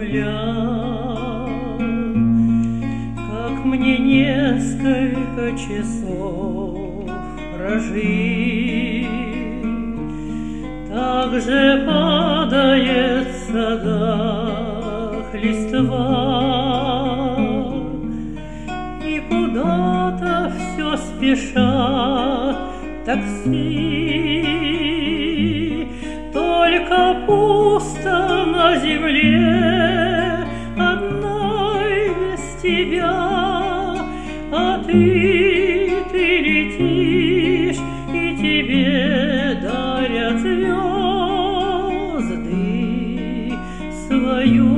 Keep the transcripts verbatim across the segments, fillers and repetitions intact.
земля. Как мне несколько часов прожить, так же падает в садах листва, и куда-то все спешат такси. Только пусто на земле одной без тебя, а ты, ты летишь, и тебе дарят звезды свою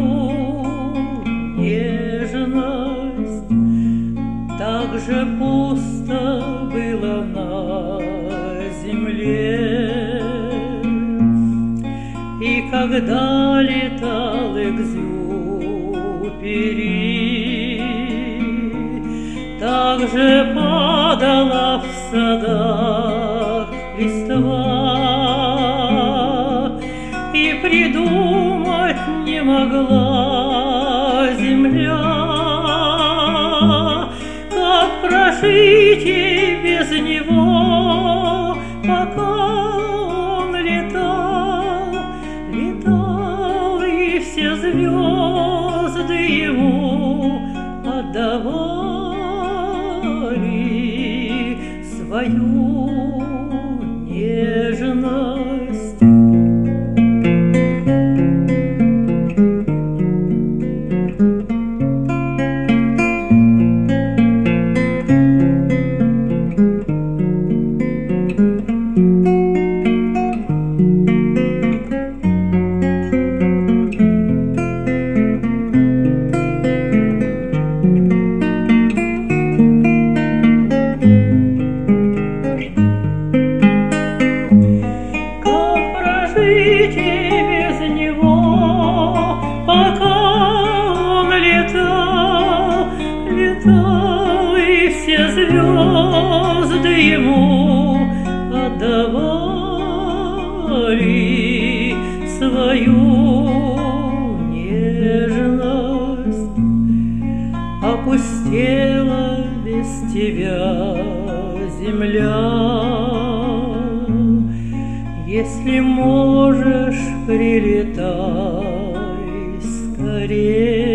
нежность. Так же пусто было на земле, и когда летал Экзюпери, так же падала в садах листва, и придумать не могла земля, как прожить ей без него, пока он летал, летал, и все звезды ему отдавали свою нежность. И все звезды ему отдавали свою нежность. Опустела без тебя земля, если можешь, прилетай скорее.